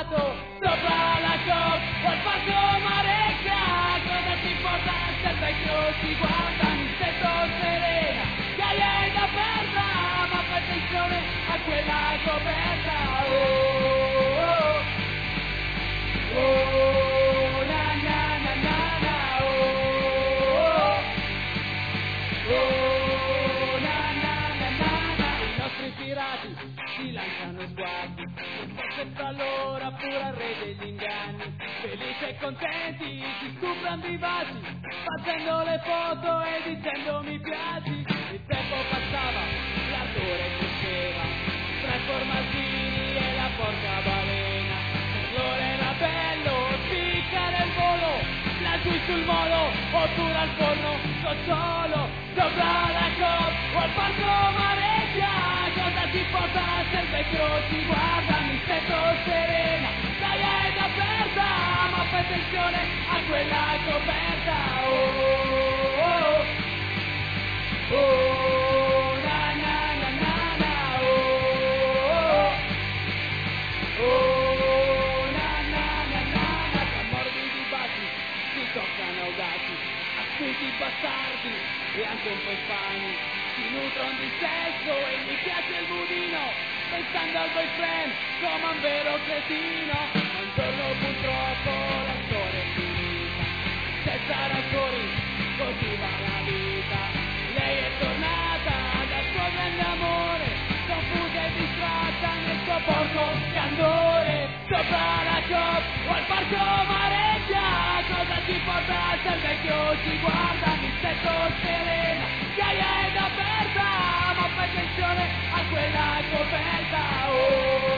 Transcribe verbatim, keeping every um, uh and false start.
trovato sopra la cop o al parco Marecchia? Cosa ti porta se il vecchio ti guarda mi sento serena, che hai da perda, ma fai attenzione a quella coperta. Oh, oh, oh, oh, na na na na na, oh, oh, oh, na na na na na. I nostri pirati si lanciano sguardi, forse fra loro pure al re degli inganni, felici e contenti si stuprano vivaci, facendo le foto e dicendo mi piaci. Il tempo passava, l'ardore cresceva, tra i formaggini e la porca balena, per loro era bello spiccare il volo, laggiù sul molo oppure al forno cocciolo, sopra la cop o al parco Marecchia. Cosa ti porta se il vecchio ti guarda mi sento serena, dai è da perda, ma fai attenzione a quella coperta. Oh, oh, oh, na na na na na, oh, oh, na na na na na. Tra morbidi baci si toccano audaci, astuti bastardi e anche un po' ispani, si nutrono di sesso e mi piace il budino, pensando al boyfriend come un vero cretino. Ma un giorno purtroppo la storia è finita, senza rancori, così va la vita. Lei è tornata dal suo grande amore, confusa e distratta nel suo porco candore, sopra la cop o al parco Marecchia. Cosa ti porta se il vecchio ti guarda mi sento serena, che hai da perda, ma fai attenzione a quella coperta. Oh,